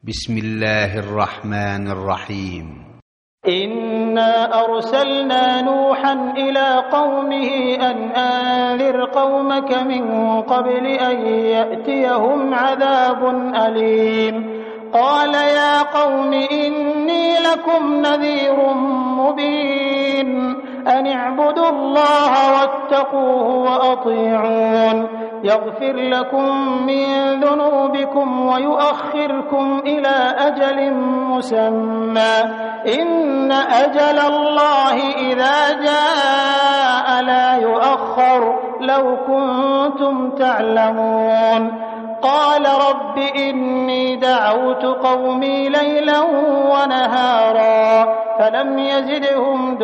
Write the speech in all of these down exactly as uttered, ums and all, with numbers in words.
بسم الله الرحمن الرحيم. إنا أرسلنا نوحا إلى قومه أن أنذر قومك من قبل أن يأتيهم عذاب أليم. قال يا قوم إني لكم نذير مبين أن اعبدوا الله واتقوه وأطيعون يغفر لكم من ذنوبكم ويؤخركم إلى أجل مسمى إن أجل الله إذا جاء لا يؤخر لو كنتم تعلمون. قال رب إني دعوت قومي ليلا ونهارا فلم يزدهم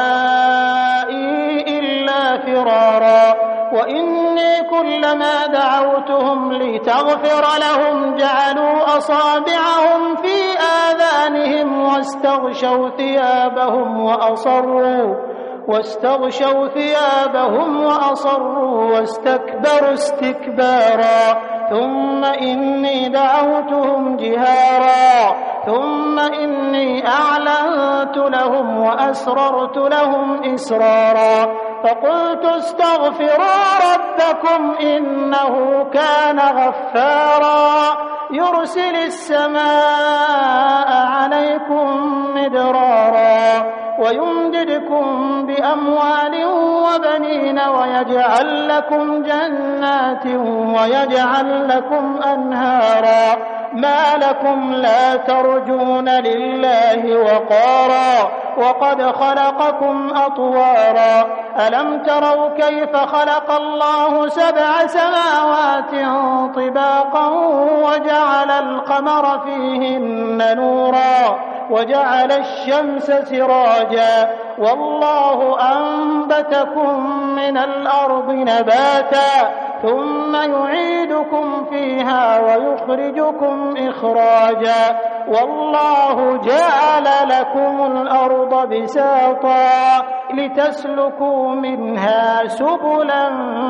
دعائي إلا فرارا وإني كلما دعوتهم لتغفر لهم جعلوا أصابعهم في آذانهم واستغشوا ثيابهم وأصروا واستغشوا ثيابهم وأصروا واستكبروا استكبارا ثم إني دعوتهم جهارا ثم إني أعلنت لهم وأسررت لهم إسرارا فقلت استغفروا ربكم إنه كان غفارا يرسل السماء عليكم مدرارا ويمددكم بأموال وبنين ويجعل لكم جنات ويجعل لكم أنهارا ما لكم لا ترجون لله وقارا وقد خلقكم أطوارا ألم تروا كيف خلق الله سبع سماوات طباقا وجعل القمر فيهن نورا وجعل الشمس سراجا والله أنبتكم من الأرض نباتا ثم يعيدكم فيها ويخرجكم إخراجا والله جعل لكم الأرض بساطا لتسلكوا منها سبلا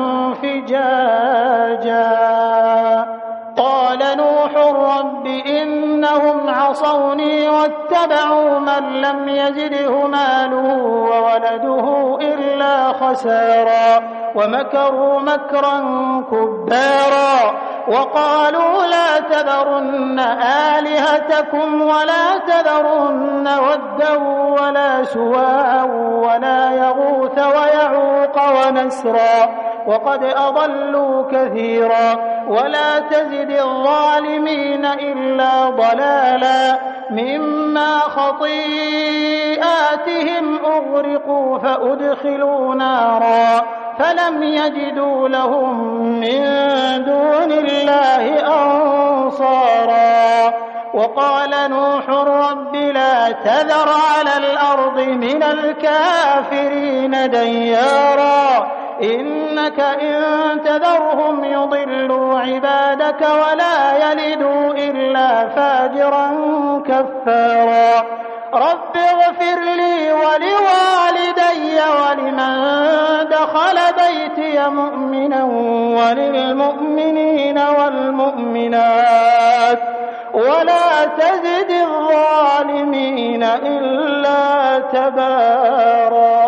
فجاجا. قال نوح رب إنهم عصوني واتبعوا من لم يزده ماله وولده إلا خسارا ومكروا مكرا كبارا وقالوا لا تذرن آلهتكم ولا تذرن ودا ولا سواعا ولا يغوث ويعوق ونسرا وقد أضلوا كثيرا ولا تزد الظالمين إلا ضلالا مما خطيئاتهم أغرقوا فأدخلوا نارا فلم يجدوا لهم من دون الله أنصارا. وقال نوح رب لا تذر على الأرض من الكافرين ديارا إنك إن تذرهم يضلوا عبادك ولا يلدوا إلا فاجرا كفارا. رب اغفر لي ولوالدي ولمن دخل بيتي مؤمنا وللمؤمنين والمؤمنات ولا تزد الظالمين إلا تبارا.